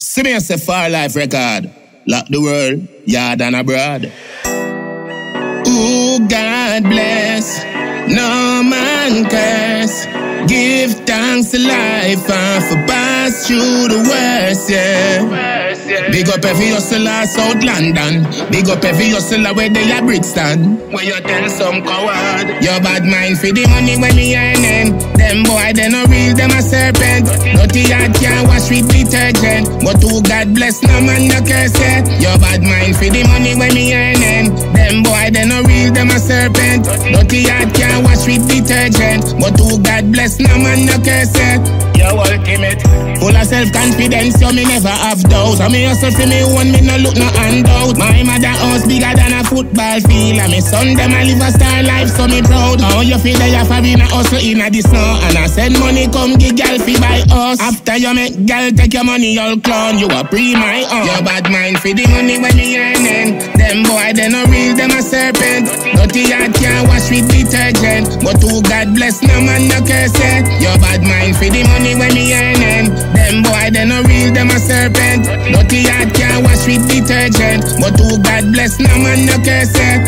See me as a far life record. Lock the world, yard and abroad. Ooh, God bless, no man curse. Give thanks to life and for pass through the worst, yeah. Big up every hustler South London. Big up every hustler where they are Brixton. Where you tell some coward your bad mind for the money when me earning. Them boy they no real, them a serpent. Dirty heart can't wash with detergent. But who God bless, no man no curse it. Your bad mind for the money when me earning. Them boy they no real, them a serpent. Dirty heart can't wash with detergent. But who God bless, no man no curse it. You're ultimate. Full of self-confidence, so me never have doubt. So me hustle for me one, me no look no handout. My mother house bigger than a football field. And me son them a live a star life, so me proud. How you feel that you're having a hustle in the snow? And I send money come give girl fi buy us. After you make girl take your money all clown. You a pre my own. Your bad mind for the money when me earning. Them boy they no real, them a serpent. Dirty heart can't wash with detergent. But who God bless, no man no curse it. Your bad mind for the money when me earning. Them boy they no real, them a serpent. Dirty heart can't wash with detergent. But who God bless, no man no curse it.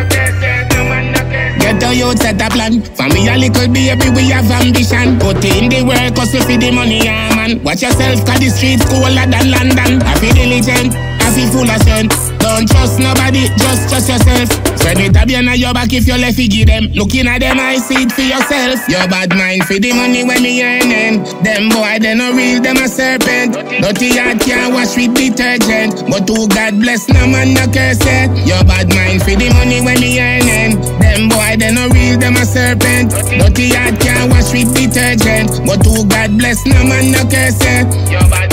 Get a youth set a plan. For me a little baby we have ambition. Put in the work hustle for the money, yeah man. Watch yourself cause the streets colder than London. I feel diligent, I feel full of strength. Don't trust nobody, just trust yourself. Spread it up behind your back if you left you give them. Looking at them I see it for yourself. Your bad mind for the money when me earning. Them boy they no real, them a serpent. Dirty heart can't wash with detergent. But who God bless, no man no curse it. Your bad mind for the money when me earning. Them boy they no real, them a serpent. Dirty heart can't wash with detergent. But who God bless, no man no curse it. Your bad